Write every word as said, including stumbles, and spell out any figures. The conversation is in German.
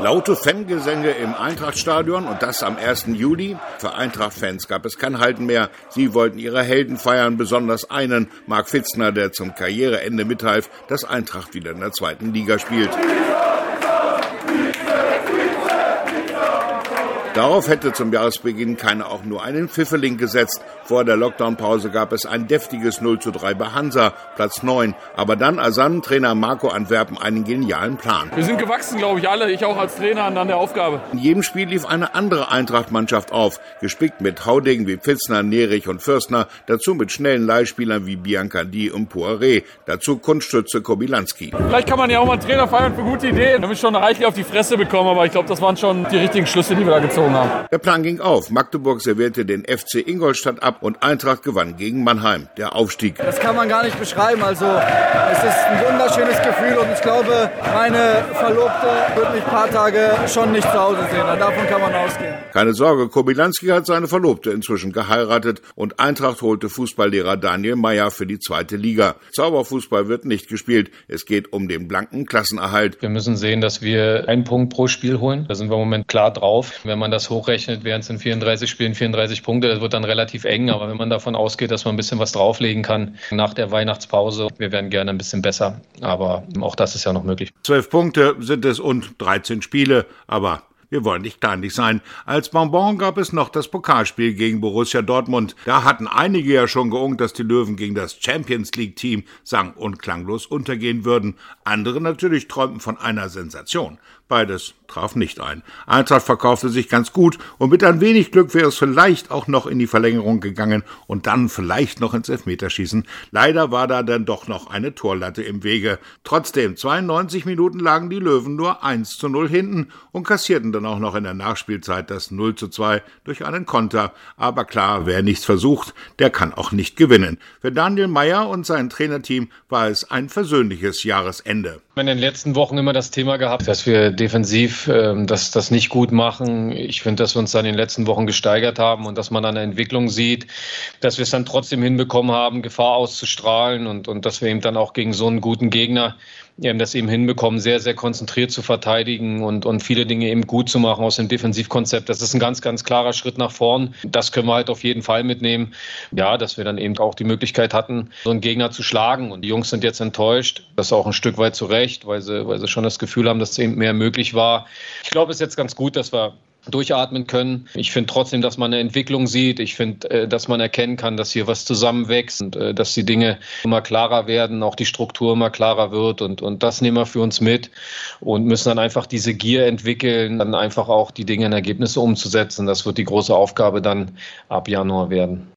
Laute Fangesänge im Eintrachtstadion und das am ersten Juli. Für Eintracht-Fans gab es kein Halten mehr. Sie wollten ihre Helden feiern, besonders einen, Marc Fitzner, der zum Karriereende mithalf, dass Eintracht wieder in der zweiten Liga spielt. Darauf hätte zum Jahresbeginn keiner auch nur einen Pfifferling gesetzt. Vor der Lockdown-Pause gab es ein deftiges null zu drei bei Hansa, Platz neun. Aber dann ersann Trainer Marco Antwerpen einen genialen Plan. Wir sind gewachsen, glaube ich, alle. Ich auch als Trainer an der Aufgabe. In jedem Spiel lief eine andere Eintracht-Mannschaft auf, gespickt mit Haudegen wie Pfitzner, Nerich und Fürstner, dazu mit schnellen Leihspielern wie Biancandi und Poiré, dazu Kunststütze Kobylanski. Vielleicht kann man ja auch mal einen Trainer feiern für gute Ideen. Da habe ich schon reichlich auf die Fresse bekommen, aber ich glaube, das waren schon die richtigen Schlüsse, die wir da gezogen haben. Der Plan ging auf. Magdeburg servierte den F C Ingolstadt ab und Eintracht gewann gegen Mannheim, der Aufstieg. Das kann man gar nicht beschreiben. Also es ist ein wunderschönes Gefühl und ich glaube, meine Verlobte wird mich ein paar Tage schon nicht zu Hause sehen. Davon kann man ausgehen. Keine Sorge, Kobylanski hat seine Verlobte inzwischen geheiratet und Eintracht holte Fußballlehrer Daniel Meyer für die zweite Liga. Zauberfußball wird nicht gespielt. Es geht um den blanken Klassenerhalt. Wir müssen sehen, dass wir einen Punkt pro Spiel holen. Da sind wir im Moment klar drauf. Wenn man das hochrechnet, wären es in vierunddreißig Spielen vierunddreißig Punkte. Das wird dann relativ eng. Aber wenn man davon ausgeht, dass man ein bisschen was drauflegen kann nach der Weihnachtspause, wir werden gerne ein bisschen besser. Aber auch das ist ja noch möglich. Zwölf Punkte sind es und dreizehn Spiele. Aber wir wollen nicht kleinlich sein. Als Bonbon gab es noch das Pokalspiel gegen Borussia Dortmund. Da hatten einige ja schon geungt, dass die Löwen gegen das Champions-League-Team sang- und klanglos untergehen würden. Andere natürlich träumten von einer Sensation. Beides traf nicht ein. Eintracht verkaufte sich ganz gut und mit ein wenig Glück wäre es vielleicht auch noch in die Verlängerung gegangen und dann vielleicht noch ins Elfmeterschießen. Leider war da dann doch noch eine Torlatte im Wege. Trotzdem, zweiundneunzig Minuten lagen die Löwen nur eins zu null hinten und kassierten dann auch noch in der Nachspielzeit das null zu zwei durch einen Konter. Aber klar, wer nichts versucht, der kann auch nicht gewinnen. Für Daniel Meyer und sein Trainerteam war es ein versöhnliches Jahresende. Wir haben in den letzten Wochen immer das Thema gehabt, dass wir defensiv ähm, das, das nicht gut machen. Ich finde, dass wir uns dann in den letzten Wochen gesteigert haben und dass man an der Entwicklung sieht, dass wir es dann trotzdem hinbekommen haben, Gefahr auszustrahlen und, und dass wir eben dann auch gegen so einen guten Gegner eben das eben hinbekommen, sehr, sehr konzentriert zu verteidigen und, und viele Dinge eben gut zu machen aus dem Defensivkonzept. Das ist ein ganz, ganz klarer Schritt nach vorn. Das können wir halt auf jeden Fall mitnehmen. Ja, dass wir dann eben auch die Möglichkeit hatten, so einen Gegner zu schlagen. Und die Jungs sind jetzt enttäuscht. Das ist auch ein Stück weit zu Recht, weil sie, weil sie schon das Gefühl haben, dass eben mehr möglich war. Ich glaube, es ist jetzt ganz gut, dass wir durchatmen können. Ich finde trotzdem, dass man eine Entwicklung sieht. Ich finde, dass man erkennen kann, dass hier was zusammenwächst und dass die Dinge immer klarer werden, auch die Struktur immer klarer wird und, und das nehmen wir für uns mit und müssen dann einfach diese Gier entwickeln, dann einfach auch die Dinge in Ergebnisse umzusetzen. Das wird die große Aufgabe dann ab Januar werden.